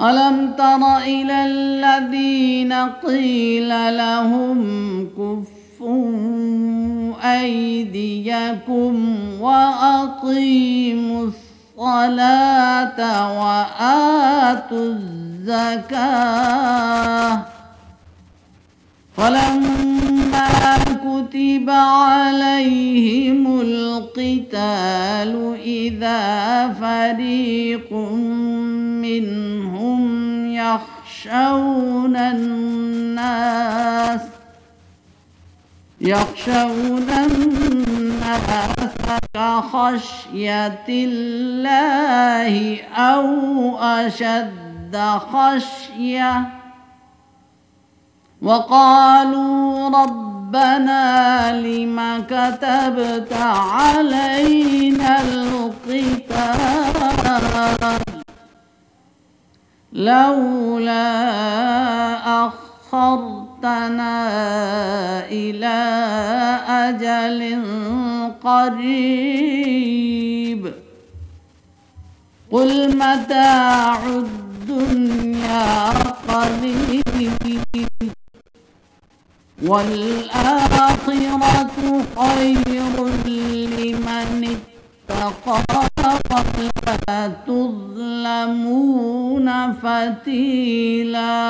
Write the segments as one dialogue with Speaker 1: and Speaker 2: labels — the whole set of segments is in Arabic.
Speaker 1: ألم تر إلى الذين قيل لهم كفوا أيديكم وأقيموا الصلاة وآتوا الزكاة فلما كتب عليهم القتال إذا فريق منهم يخشون الناس كخشية الله أو أشد خشية وقالوا ربنا لم كتبت علينا القتال لولا أخرتنا إلى أجل قريب قل متاع الدنيا قليل والآخرة خير لمن اتقى ولا تظلمون فتيلا.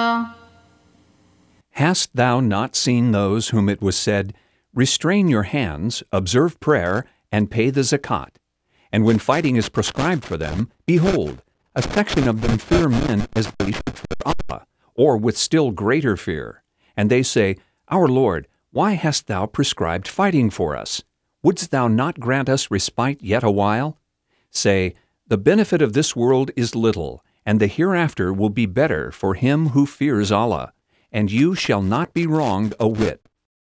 Speaker 2: Hast thou not seen those whom it was said, Restrain your hands, observe prayer, and pay the zakat? And when fighting is prescribed for them, behold, a section of them fear men as they should fear Allah, or with still greater fear. And they say, Our Lord, why hast thou prescribed fighting for us? Wouldst thou not grant us respite yet a while? Say, The benefit of this world is little, and the hereafter will be better for him who fears Allah, and you shall not be wronged a whit.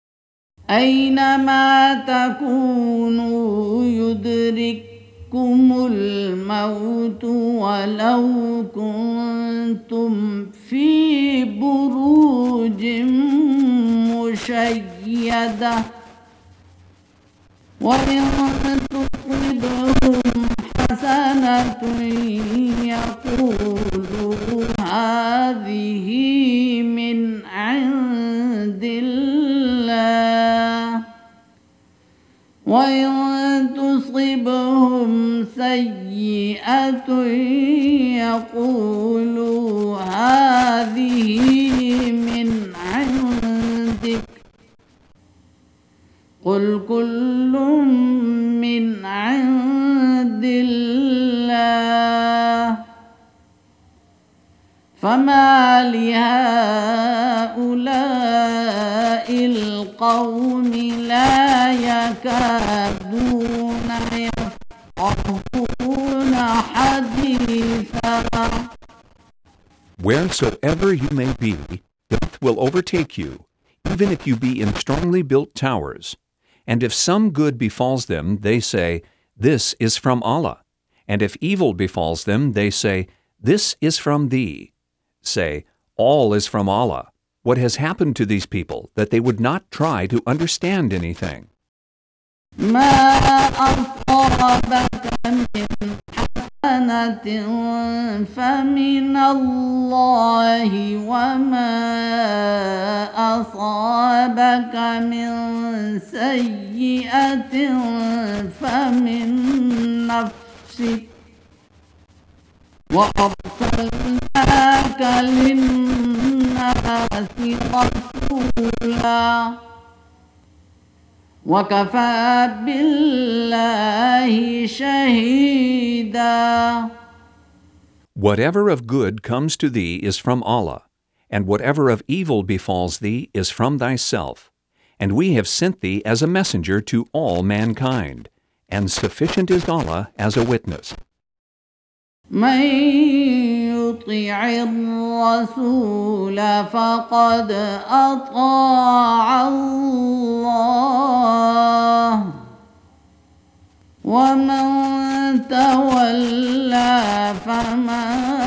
Speaker 1: أينما تكونوا يدرككم الموت ولو كنتم في بروج مشيدة وإن تصبهم حسنة يقولوا هذه من عند الله وإن تصبهم سيئة يقولوا هذه من عندك قل كل من عند الله فما لهؤلاء القوم لا يكادون يفقهون حديثا.
Speaker 2: Wheresoever you may be, death will overtake you, even if you be in strongly built towers. And if some good befalls them, they say, This is from Allah. And if evil befalls them, they say, This is from thee. Say, All is from Allah. What has happened to these people that they would not try to understand anything?
Speaker 1: ما أصابك من حسنة فمن الله وما أصابك من سيئة فمن نفسك وأرسلناك للناس رسولا وكفى بالله شهيدا.
Speaker 2: Whatever of good comes to thee is from Allah, and whatever of evil befalls thee is from thyself. And we have sent thee as a messenger to all mankind, and sufficient is Allah as a witness.
Speaker 1: من يطع الرسول فقد أطاع الله ومن تولى فما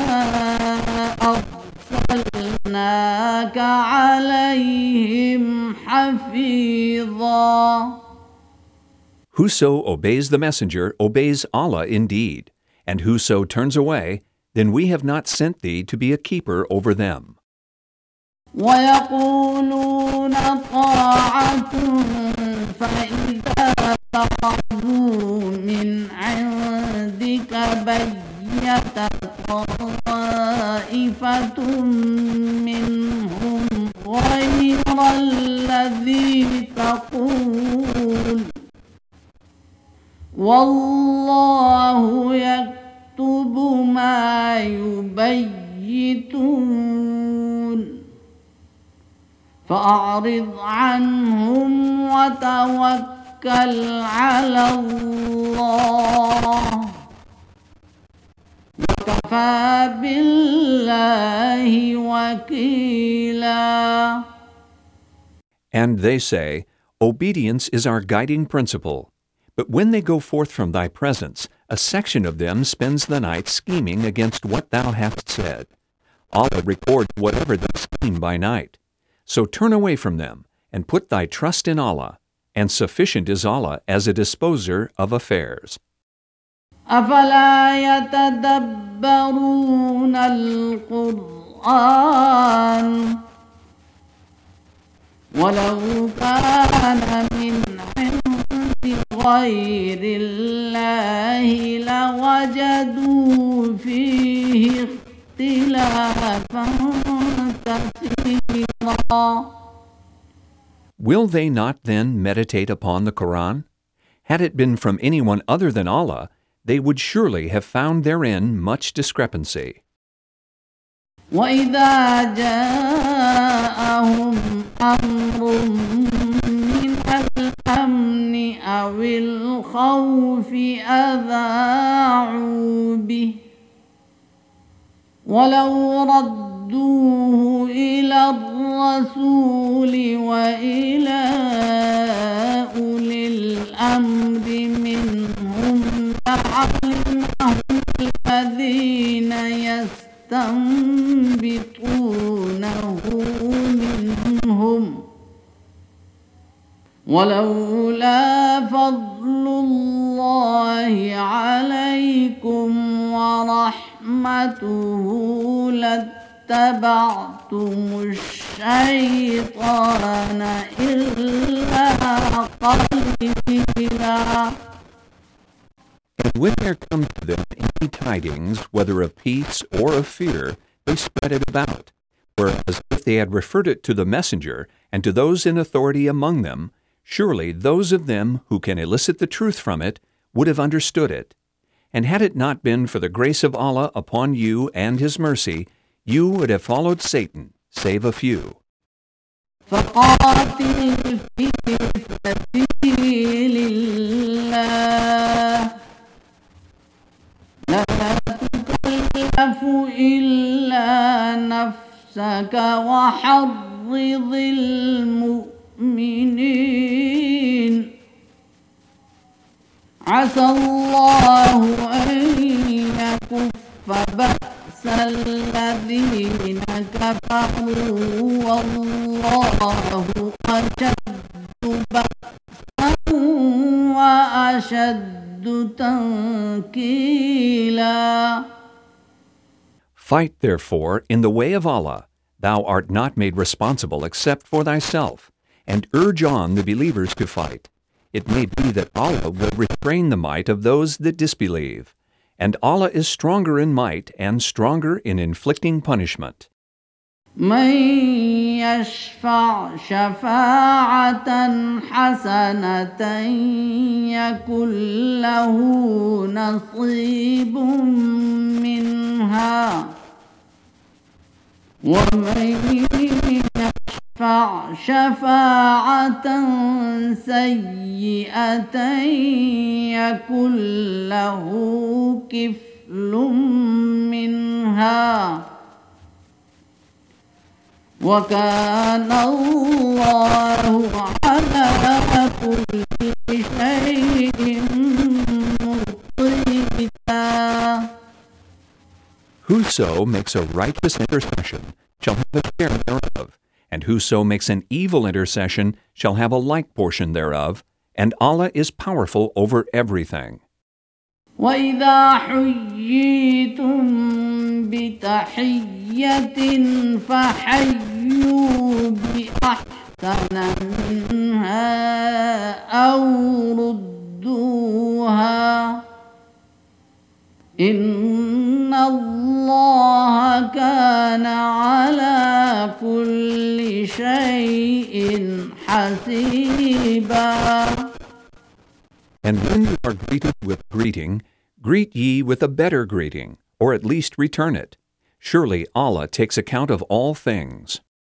Speaker 1: أرسلناك عليهم حفيظا.
Speaker 2: Whoso obeys the messenger obeys Allah indeed, and whoso turns away, then we have not sent thee to be a keeper over them.
Speaker 1: ويقولون طاعة فإذا برزوا من عندك بيت طائفة منهم غير الذي تقول والله يكتب ما يبيتون فأعرض عنهم وتوكل على الله وكفى بالله وكيلا.
Speaker 2: And they say, Obedience is our guiding principle. But when they go forth from thy presence, a section of them spends the night scheming against what thou hast said. Allah records whatever they scheme by night. So turn away from them, and put thy trust in Allah, and sufficient is Allah as a disposer of affairs.
Speaker 1: أفلا يتدبرون القرآن ولو كان من عند غير الله لوجدوا فيه اختلافا كثيرا.
Speaker 2: Will they not then meditate upon the Quran? Had it been from anyone other than Allah, they would surely have found therein much discrepancy.
Speaker 1: وَإِذَا جَاءَهُمْ أَمْرٌ مِّنَ الْأَمْنِ أَوِ الْخَوْفِ أَذَاعُوا بِهِ وَلَوْ رَدُّوهُ إِلَى الرَّسُولِ وَإِلَى أُولِي الْأَمْرِ مِنْهُمْ لَعَلِمَهُ الَّذِينَ يستنبطونه منهم ولولا فضل الله عليكم ورحمته لاتبعتم الشيطان إلا قليلا.
Speaker 2: And when there come to them any tidings, whether of peace or of fear, they spread it about, whereas if they had referred it to the messenger and to those in authority among them, surely those of them who can elicit the truth from it would have understood it. And had it not been for the grace of Allah upon you and His mercy, you would have followed Satan, save a few.
Speaker 1: فقاتل في سبيل الله لا تكلف إلا نفسك وحرض المؤمنين عسى الله أن يكف بأس الذين كفروا والله أشد بأسا وأشد تنكيلا.
Speaker 2: Fight, therefore, in the way of Allah. Thou art not made responsible except for thyself, and urge on the believers to fight. It may be that Allah will restrain the might of those that disbelieve, and Allah is stronger in might and stronger in inflicting punishment.
Speaker 1: من يشفع شفاعة حسنة يكن له نصيب منها ومن يشفع شفاعة سيئة يكن له كفل منها وكان الله على كل شيء مقيتا.
Speaker 2: Whoso makes a righteous intercession shall have a share thereof, and whoso makes an evil intercession shall have a like portion thereof, and Allah is powerful over everything.
Speaker 1: وإذا حييتم بتحية فحيوا بأحسن منها أو ردوها إن الله كان على كل شيء حسيبا.
Speaker 2: And when you are greeted with greeting, greet ye with a better greeting, or at least return it. Surely Allah takes account of all things.